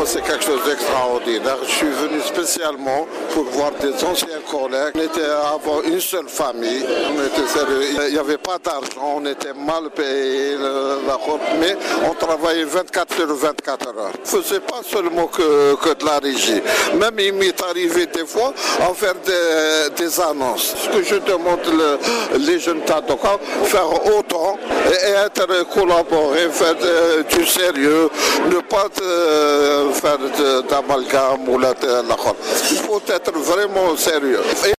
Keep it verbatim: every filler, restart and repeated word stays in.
c'est quelque chose d'extraordinaire. Je suis venu spécialement pour voir des anciens collègues. On était avant une seule famille. On était sérieux. Il n'y avait pas d'argent, on était mal payé, mais on travaillait vingt-quatre sur vingt-quatre heures. On ne faisait pas seulement que, que de la régie. Même il m'est arrivé des fois à faire des, des annonces. Ce que je demande le, les jeunes Tadoka, faire autant et être collaboré, faire de, du sérieux, ne pas de, faire d'amalgame ou la, la, il faut être vraiment sérieux.